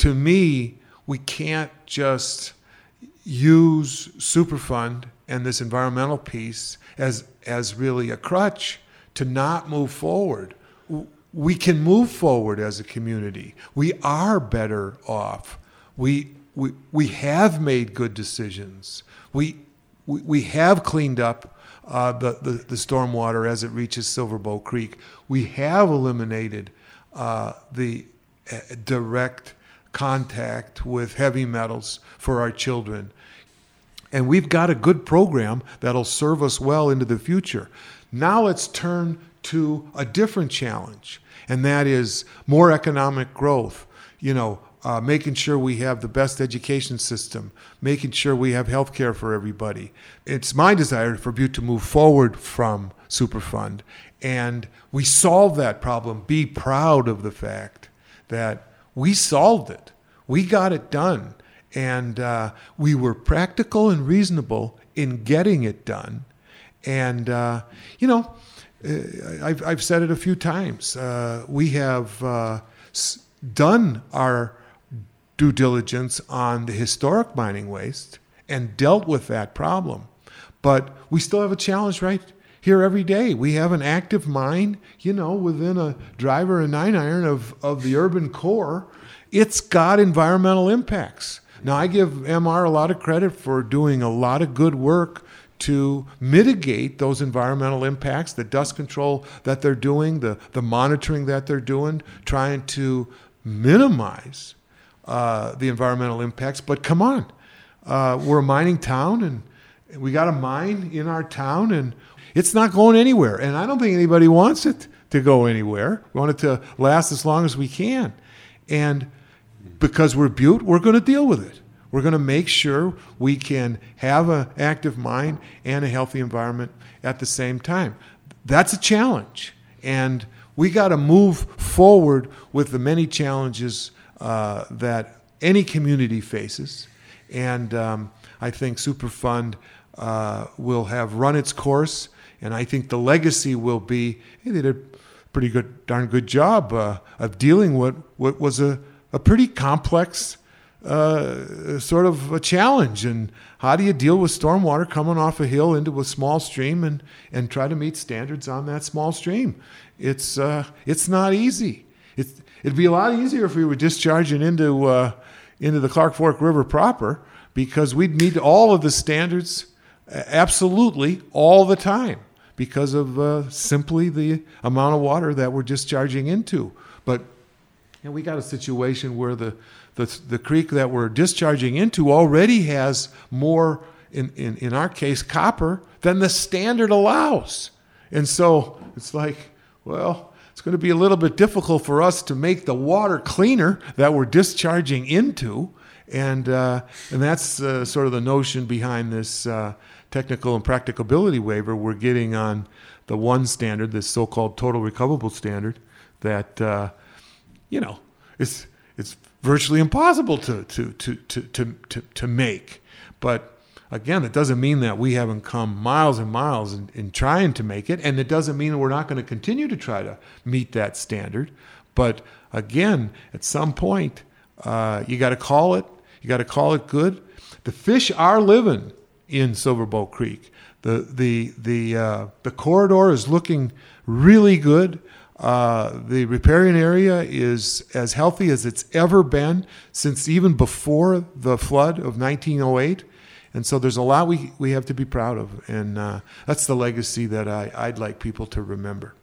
to me, we can't just use Superfund and this environmental piece as really a crutch to not move forward. We can move forward as a community. We are better off. We have made good decisions. We have cleaned up the stormwater as it reaches Silverbow Creek. We have eliminated the direct contact with heavy metals for our children. And we've got a good program that'll serve us well into the future. Now let's turn to a different challenge, and that is more economic growth. Making sure we have the best education system, making sure we have health care for everybody. It's my desire for Butte to move forward from Superfund, and we solve that problem. Be proud of the fact that we solved it. We got it done, and we were practical and reasonable in getting it done. And, I've said it a few times. We have done our due diligence on the historic mining waste and dealt with that problem. But we still have a challenge right here every day. We have an active mine, within a driver and 9-iron of the urban core. It's got environmental impacts. Now, I give MR a lot of credit for doing a lot of good work to mitigate those environmental impacts, the dust control that they're doing, the monitoring that they're doing, trying to minimize the environmental impacts. But come on, we're a mining town, and we got a mine in our town, and it's not going anywhere. And I don't think anybody wants it to go anywhere. We want it to last as long as we can. And because we're Butte, we're going to deal with it. We're going to make sure we can have an active mine and a healthy environment at the same time. That's a challenge. And we got to move forward with the many challenges that any community faces. And I think Superfund will have run its course. And I think the legacy will be, hey, they did a darn good job of dealing with what was a pretty complex sort of a challenge. And how do you deal with stormwater coming off a hill into a small stream and try to meet standards on that small stream? It's not easy. It'd be a lot easier if we were discharging into the Clark Fork River proper, because we'd meet all of the standards absolutely all the time because of simply the amount of water that we're discharging into. But we got a situation where the creek that we're discharging into already has more, in our case, copper than the standard allows. And so it's like, well, it's going to be a little bit difficult for us to make the water cleaner that we're discharging into. And that's sort of the notion behind this technical and practicability waiver we're getting on the one standard, this so-called total recoverable standard, that it's virtually impossible to make. But again, it doesn't mean that we haven't come miles and miles in trying to make it, and it doesn't mean that we're not going to continue to try to meet that standard. But again, at some point, you got to call it. You got to call it good. The fish are living in Silverbow Creek. The corridor is looking really good. The riparian area is as healthy as it's ever been since even before the flood of 1908. And so there's a lot we have to be proud of. And that's the legacy that I'd like people to remember.